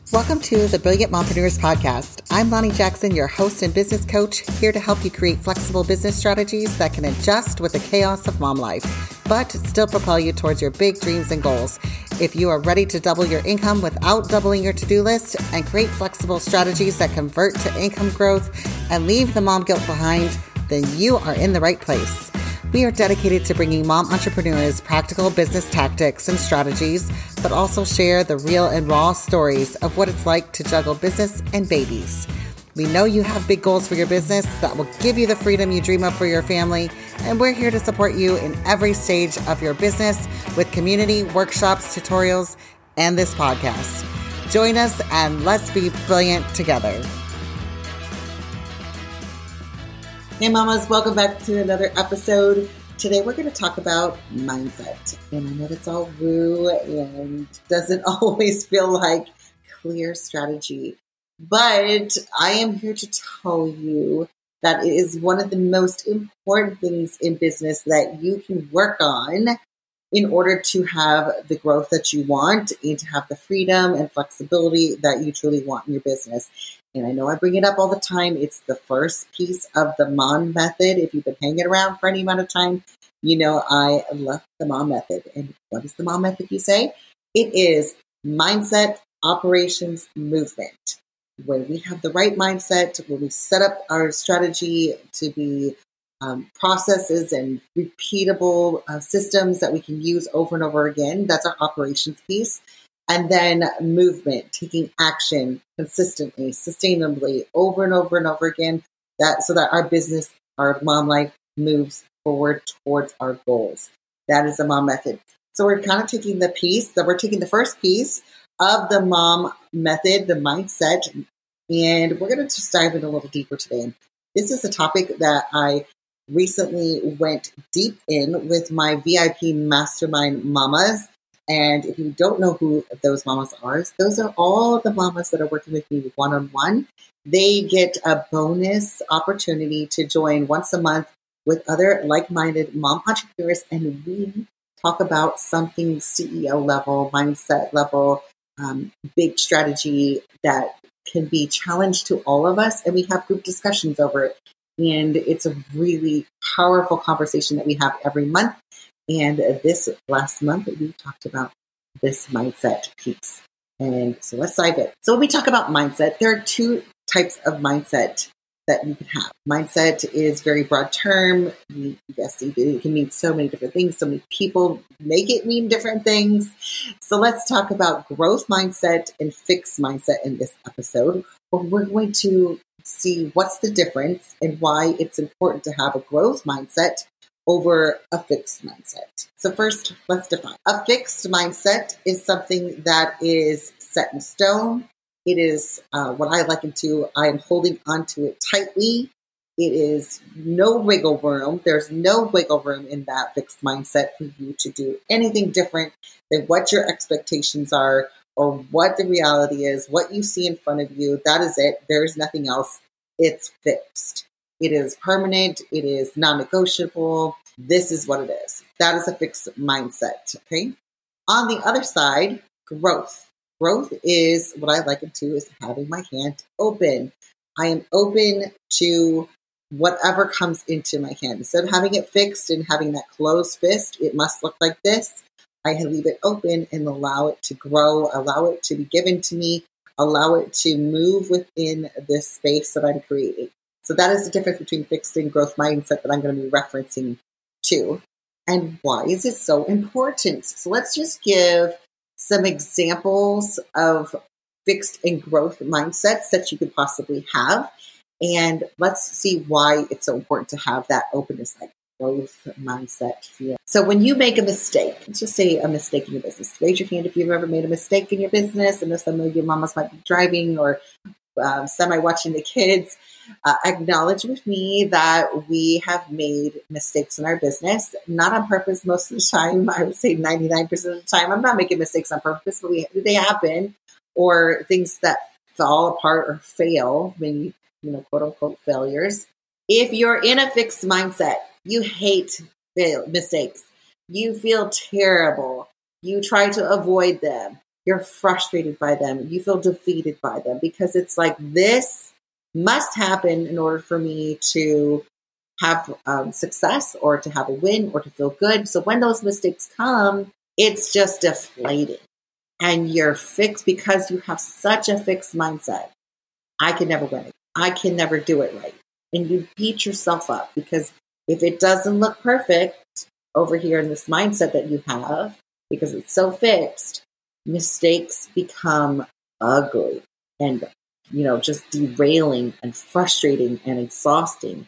Welcome to the Brilliant Mompreneurs Podcast. I'm Lonnie Jackson, your host and business coach, here to help you create flexible business strategies that can adjust with the chaos of mom life, but still propel you towards your big dreams and goals. If you are ready to double your income without doubling your to-do list and create flexible strategies that convert to income growth and leave the mom guilt behind, then you are in the right place. We are dedicated to bringing mom entrepreneurs practical business tactics and strategies, but also share the real and raw stories of what it's like to juggle business and babies. We know you have big goals for your business that will give you the freedom you dream of for your family, and we're here to support you in every stage of your business with community, workshops, tutorials, and this podcast. Join us and let's be brilliant together. Hey mamas, welcome back to another episode. Today we're going to talk about mindset. And I know that's all woo and doesn't always feel like clear strategy. But I am here to tell you that it is one of the most important things in business that you can work on in order to have the growth that you want and to have the freedom and flexibility that you truly want in your business. And I know I bring it up all the time. It's the first piece of the MOM method. If you've been hanging around for any amount of time, you know I love the MOM method. And what is the MOM method, you say? It is mindset, operations, movement. When we have the right mindset, when we set up our strategy to be processes and repeatable systems that we can use over and over again, that's our operations piece. And then movement, taking action consistently, sustainably, over and over and over again, so that our business, our mom life moves forward towards our goals. That is the MOM method. So we're kind of taking the first piece of the MOM method, the mindset, and we're going to just dive in a little deeper today. This is a topic that I recently went deep in with my VIP Mastermind Mamas. And if you don't know who those mamas are, those are all the mamas that are working with me one-on-one. They get a bonus opportunity to join once a month with other like-minded mom entrepreneurs. And we talk about something CEO level, mindset level, big strategy that can be challenged to all of us. And we have group discussions over it. And it's a really powerful conversation that we have every month. And this last month, we talked about this mindset piece. And so let's dive in. So when we talk about mindset, there are two types of mindset that you can have. Mindset is very broad term. Yes, it can mean so many different things. So many people make it mean different things. So let's talk about growth mindset and fixed mindset in this episode, where we're going to see what's the difference and why it's important to have a growth mindset over a fixed mindset. So first, let's define. A fixed mindset is something that is set in stone. It is what I liken to, I am holding onto it tightly. It is no wiggle room. There's no wiggle room in that fixed mindset for you to do anything different than what your expectations are or what the reality is, what you see in front of you. That is it. There's nothing else. It's fixed. It is permanent. It is non-negotiable. This is what it is. That is a fixed mindset. Okay. On the other side, growth. Growth is what I liken to is having my hand open. I am open to whatever comes into my hand. Instead of having it fixed and having that closed fist, it must look like this. I leave it open and allow it to grow, allow it to be given to me, allow it to move within this space that I'm creating. So that is the difference between fixed and growth mindset that I'm going to be referencing to. And why is it so important? So let's just give some examples of fixed and growth mindsets that you could possibly have. And let's see why it's so important to have that openness, like growth mindset feel. So when you make a mistake, let's just say a mistake in your business. Raise your hand if you've ever made a mistake in your business. I know some of your mamas might be driving or semi-watching the kids. Acknowledge with me that we have made mistakes in our business, not on purpose most of the time. I would say 99% of the time. I'm not making mistakes on purpose, but they happen, or things that fall apart or fail, maybe, quote unquote failures. If you're in a fixed mindset, you hate mistakes. You feel terrible. You try to avoid them. You're frustrated by them. You feel defeated by them because it's like, this must happen in order for me to have success or to have a win or to feel good. So when those mistakes come, it's just deflating. And you're fixed because you have such a fixed mindset. I can never win it. I can never do it right. And you beat yourself up because if it doesn't look perfect over here in this mindset that you have, because it's so fixed, mistakes become ugly and, just derailing and frustrating and exhausting.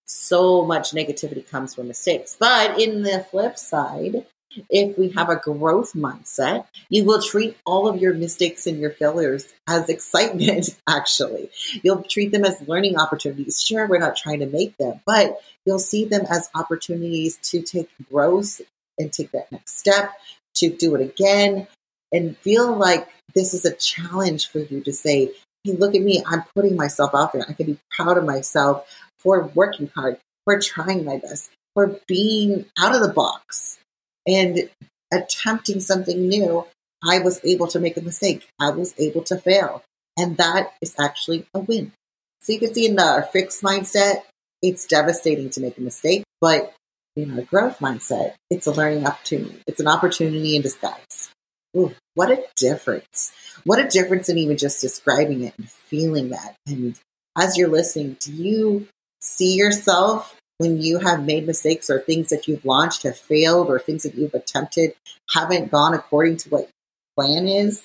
So much negativity comes from mistakes. But in the flip side, if we have a growth mindset, you will treat all of your mistakes and your failures as excitement, actually. You'll treat them as learning opportunities. Sure, we're not trying to make them, but you'll see them as opportunities to take growth and take that next step, to do it again, and feel like this is a challenge for you to say, hey, look at me. I'm putting myself out there. I can be proud of myself for working hard, for trying my best, for being out of the box and attempting something new. I was able to make a mistake. I was able to fail. And that is actually a win. So you can see in the fixed mindset, it's devastating to make a mistake. But in a growth mindset, it's a learning opportunity. It's an opportunity in disguise. Ooh, what a difference. What a difference in even just describing it and feeling that. And as you're listening, do you see yourself when you have made mistakes or things that you've launched have failed or things that you've attempted haven't gone according to what your plan is?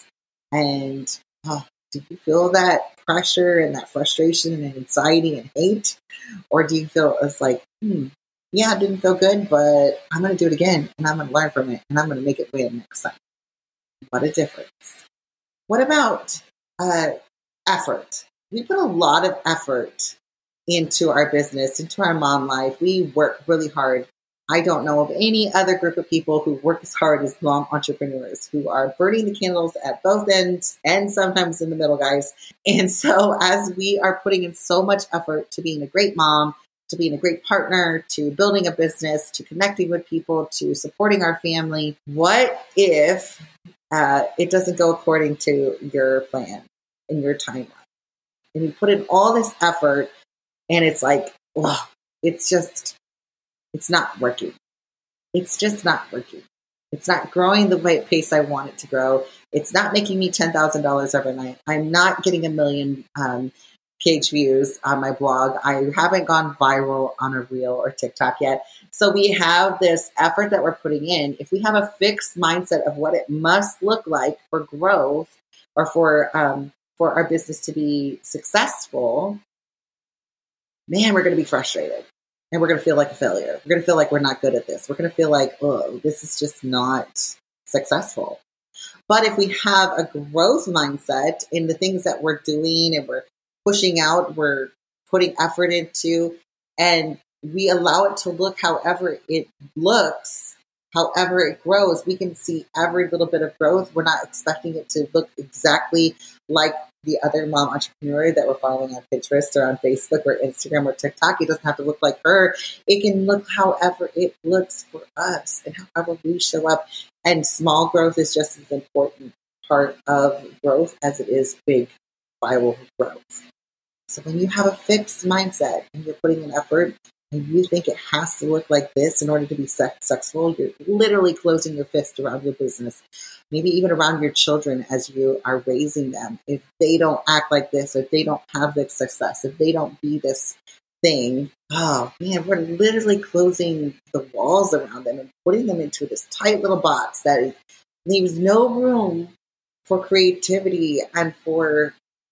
And do you feel that pressure and that frustration and anxiety and hate? Or do you feel it's like, yeah, it didn't feel good, but I'm going to do it again and I'm going to learn from it and I'm going to make it win next time? What a difference. What about effort? We put a lot of effort into our business, into our mom life. We work really hard. I don't know of any other group of people who work as hard as mom entrepreneurs, who are burning the candles at both ends and sometimes in the middle, guys. And so as we are putting in so much effort to being a great mom, to being a great partner, to building a business, to connecting with people, to supporting our family, what if it doesn't go according to your plan and your timeline? And you put in all this effort and it's like, well, it's not working. It's just not working. It's not growing the pace I want it to grow. It's not making me $10,000 overnight. I'm not getting 1 million page views on my blog. I haven't gone viral on a reel or TikTok yet. So we have this effort that we're putting in. If we have a fixed mindset of what it must look like for growth or for our business to be successful, man, we're going to be frustrated and we're going to feel like a failure. We're going to feel like we're not good at this. We're going to feel like, oh, this is just not successful. But if we have a growth mindset in the things that we're doing and we're pushing out, we're putting effort into, and we allow it to look however it looks, however it grows, we can see every little bit of growth. We're not expecting it to look exactly like the other mom entrepreneur that we're following on Pinterest or on Facebook or Instagram or TikTok. It doesn't have to look like her. It can look however it looks for us and however we show up. And small growth is just as important part of growth as it is big, viral growth. So when you have a fixed mindset and you're putting in effort and you think it has to look like this in order to be successful, you're literally closing your fist around your business, maybe even around your children as you are raising them. If they don't act like this, or if they don't have this success, if they don't be this thing, oh man, we're literally closing the walls around them and putting them into this tight little box that leaves no room for creativity and for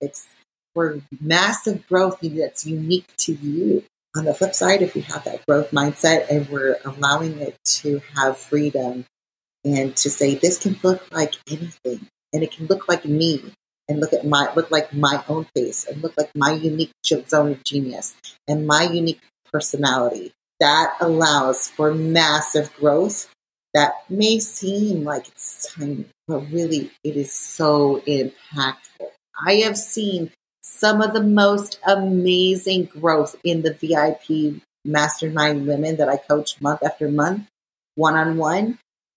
massive growth that's unique to you. On the flip side, if we have that growth mindset and we're allowing it to have freedom and to say, this can look like anything, and it can look like me, and look like my own pace, and look like my unique zone of genius and my unique personality, that allows for massive growth that may seem like it's tiny, but really it is so impactful. I have seen some of the most amazing growth in the VIP mastermind women that I coach month after month, one-on-one.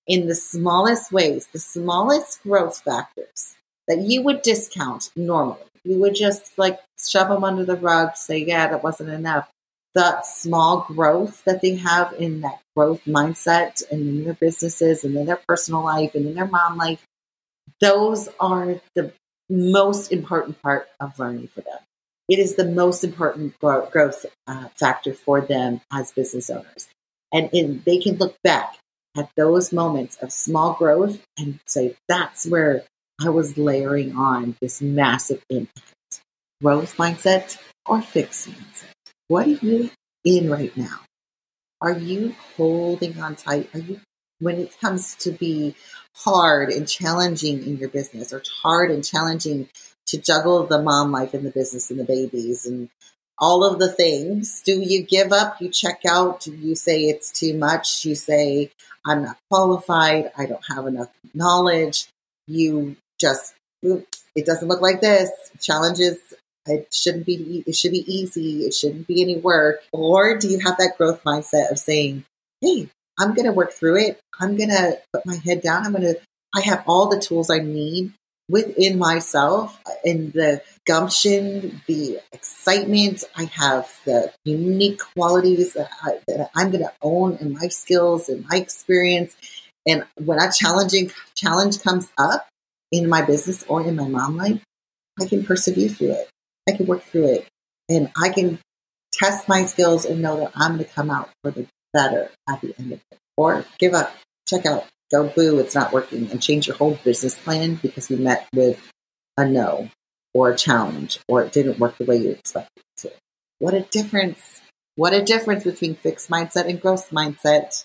in the smallest ways, the smallest growth factors that you would discount normally. You would just like shove them under the rug, say, yeah, that wasn't enough. The small growth that they have in that growth mindset and in their businesses and in their personal life and in their mom life, those are the most important part of learning for them. It is the most important growth factor for them as business owners. And they can look back at those moments of small growth and say, that's where I was layering on this massive impact. Growth mindset or fixed mindset? What are you in right now? Are you holding on tight? Are you, when it comes to be hard and challenging in your business, or hard and challenging to juggle the mom life and the business and the babies and all of the things, do you give up? You check out? You say it's too much? You say, I'm not qualified. I don't have enough knowledge. You just, it doesn't look like this. Challenges, it should be easy. It shouldn't be any work. Or do you have that growth mindset of saying, hey, I'm going to work through it. I'm going to put my head down. I have all the tools I need within myself, and the gumption, the excitement. I have the unique qualities that I'm going to own in my skills and my experience. And when a challenge comes up in my business or in my mom life, I can persevere through it. I can work through it, and I can test my skills and know that I'm going to come out for the better at the end of it. Or give up, check out, go boo, it's not working, and change your whole business plan because you met with a no or a challenge, or it didn't work the way you expected it to. What a difference. What a difference between fixed mindset and growth mindset.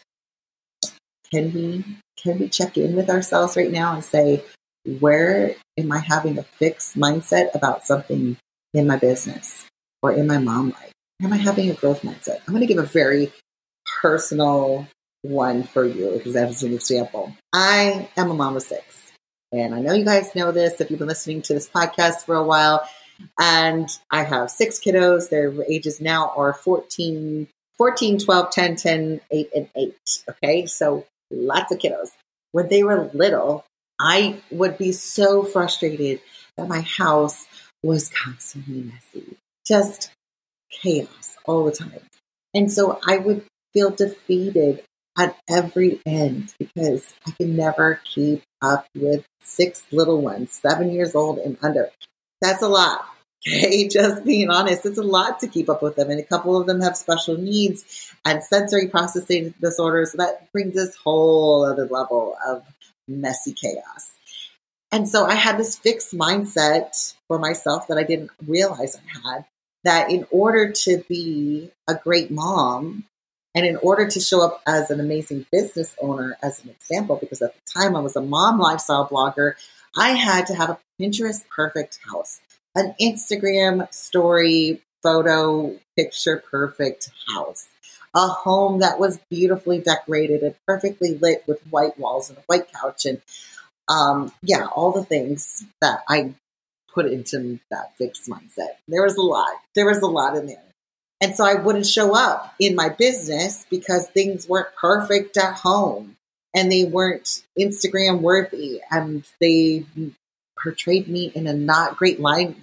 Can we check in with ourselves right now and say, where am I having a fixed mindset about something in my business or in my mom life? Am I having a growth mindset? I'm going to give a very personal one for you because that's an example. I am a mom of 6, and I know you guys know this if you've been listening to this podcast for a while. And I have 6 kiddos. Their ages now are 14, 12, 10, 10, 8, and 8. Okay, so lots of kiddos. When they were little, I would be so frustrated that my house was constantly messy, just chaos all the time. And so I would feel defeated at every end because I can never keep up with 6 little ones, 7 years old and under. That's a lot. Okay, just being honest, it's a lot to keep up with them. And a couple of them have special needs and sensory processing disorders. So that brings this whole other level of messy chaos. And so I had this fixed mindset for myself that I didn't realize I had, that in order to be a great mom and in order to show up as an amazing business owner, as an example, because at the time I was a mom lifestyle blogger, I had to have a Pinterest perfect house, an Instagram story photo picture perfect house, a home that was beautifully decorated and perfectly lit with white walls and a white couch, and all the things that I put into that fixed mindset. There was a lot in there. And so I wouldn't show up in my business because things weren't perfect at home and they weren't Instagram worthy, and they portrayed me in a not great light.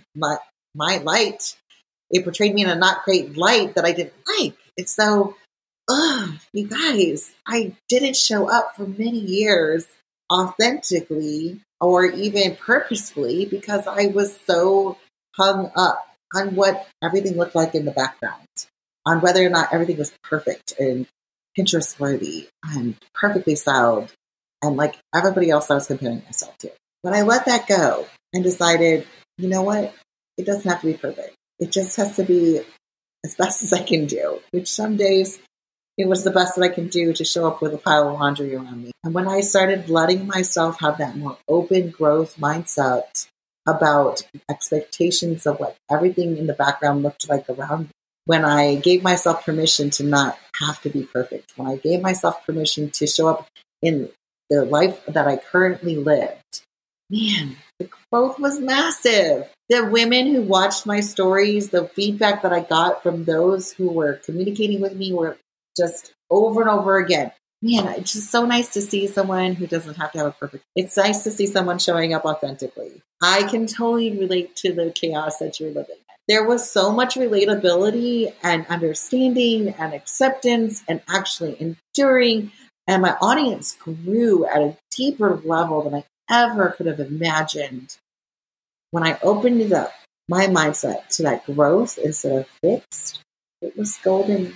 It portrayed me in a not great light that I didn't like. And so, you guys, I didn't show up for many years authentically or even purposefully because I was so hung up on what everything looked like in the background, on whether or not everything was perfect and Pinterest worthy and perfectly styled and like everybody else I was comparing myself to. When I let that go and decided, you know what? It doesn't have to be perfect. It just has to be as best as I can do, which some days it was the best that I can do to show up with a pile of laundry around me. And when I started letting myself have that more open growth mindset about expectations of what everything in the background looked like around me, when I gave myself permission to not have to be perfect, when I gave myself permission to show up in the life that I currently lived, man, the growth was massive. The women who watched my stories, the feedback that I got from those who were communicating with me were just over and over again. man, it's just so nice to see someone who doesn't have to have a perfect. It's nice to see someone showing up authentically. I can totally relate to the chaos that you're living. There was so much relatability and understanding and acceptance and actually enduring. And my audience grew at a deeper level than I ever could have imagined. When I opened it up, my mindset to that growth instead of fixed, it was golden.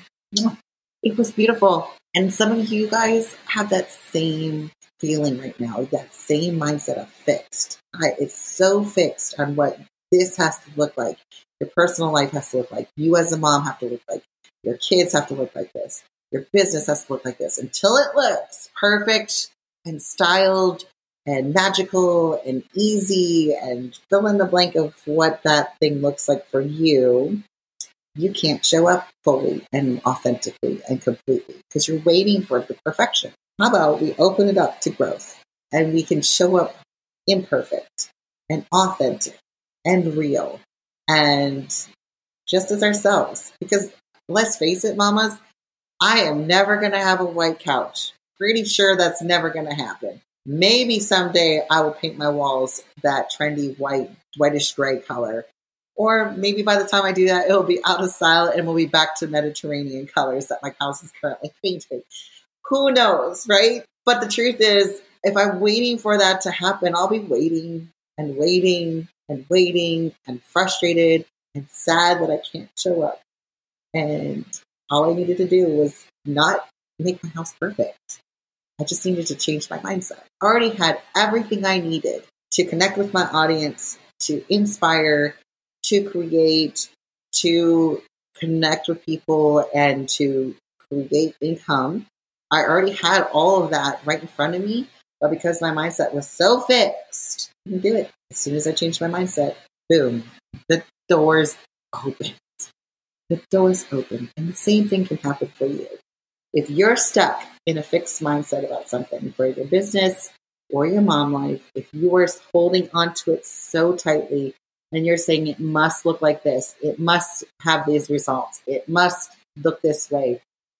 It was beautiful. And some of you guys have that same feeling right now, that same mindset of fixed. It's so fixed on what this has to look like. Your personal life has to look like. You as a mom have to look like. Your kids have to look like this. Your business has to look like this. Until it looks perfect and styled and magical and easy and fill in the blank of what that thing looks like for you, you can't show up fully and authentically and completely because you're waiting for the perfection. How about we open it up to growth and we can show up imperfect and authentic and real and just as ourselves? Because let's face it, mamas, I am never going to have a white couch. Pretty sure that's never going to happen. Maybe someday I will paint my walls that trendy whitish gray color. Or maybe by the time I do that, it'll be out of style and we'll be back to Mediterranean colors that my house is currently painted. Who knows, right? But the truth is, if I'm waiting for that to happen, I'll be waiting and waiting and waiting and frustrated and sad that I can't show up. And all I needed to do was not make my house perfect. I just needed to change my mindset. I already had everything I needed to connect with my audience, to inspire, to create, to connect with people, and to create income. I already had all of that right in front of me, but because my mindset was so fixed, I didn't do it. As soon as I changed my mindset, boom, the doors opened. The doors open. And the same thing can happen for you. If you're stuck in a fixed mindset about something for your business or your mom life, if you are holding onto it so tightly and you're saying it must look like this, it must have these results, it must look this way,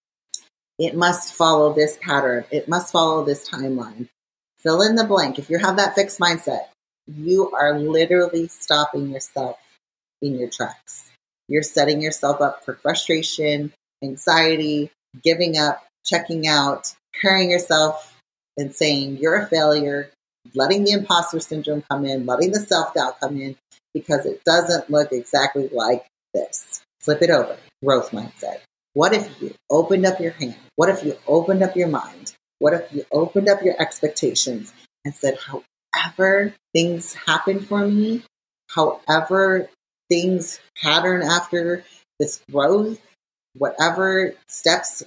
it must follow this pattern, it must follow this timeline, fill in the blank. If you have that fixed mindset, you are literally stopping yourself in your tracks. You're setting yourself up for frustration, anxiety, giving up, checking out, comparing yourself and saying you're a failure, letting the imposter syndrome come in, letting the self-doubt come in because it doesn't look exactly like this. Flip it over. Growth mindset. What if you opened up your hand? What if you opened up your mind? What if you opened up your expectations and said, however things happen for me, however things pattern after this growth, whatever steps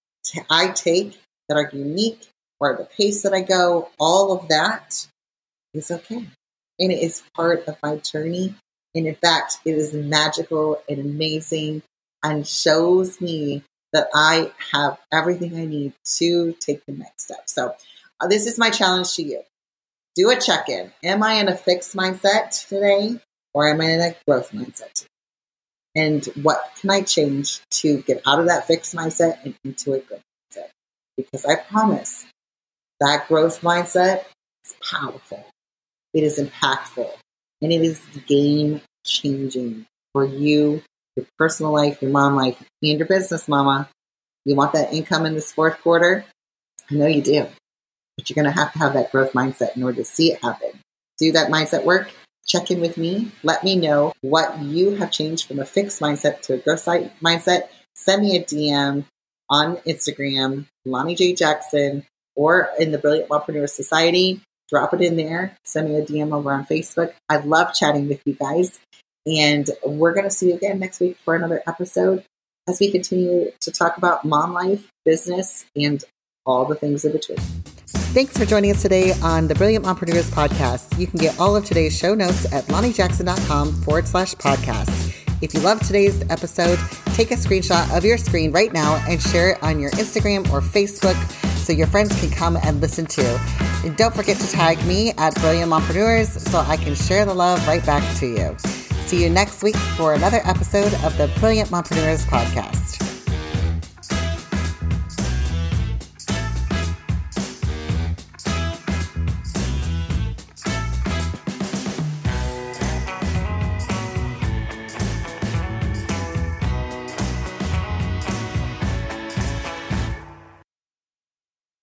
I take that are unique or the pace that I go, all of that is okay. And it is part of my journey. And in fact, it is magical and amazing and shows me that I have everything I need to take the next step. So this is my challenge to you. Do a check-in. Am I in a fixed mindset today or am I in a growth mindset today? And what can I change to get out of that fixed mindset and into a growth mindset? Because I promise that growth mindset is powerful. It is impactful. And it is game-changing for you, your personal life, your mom life, and your business, mama. You want that income in this fourth quarter? I know you do. But you're going to have that growth mindset in order to see it happen. Do that mindset work. Check in with me. Let me know what you have changed from a fixed mindset to a growth mindset. Send me a DM on Instagram, Lonnie J. Jackson, or in the Brilliant Mompreneur Society. Drop it in there. Send me a DM over on Facebook. I love chatting with you guys. And we're going to see you again next week for another episode as we continue to talk about mom life, business, and all the things in between. Thanks for joining us today on the Brilliant Mompreneurs Podcast. You can get all of today's show notes at LonnieJackson.com/podcast. If you love today's episode, take a screenshot of your screen right now and share it on your Instagram or Facebook so your friends can come and listen too. And don't forget to tag me at Brilliant Mompreneurs so I can share the love right back to you. See you next week for another episode of the Brilliant Mompreneurs Podcast.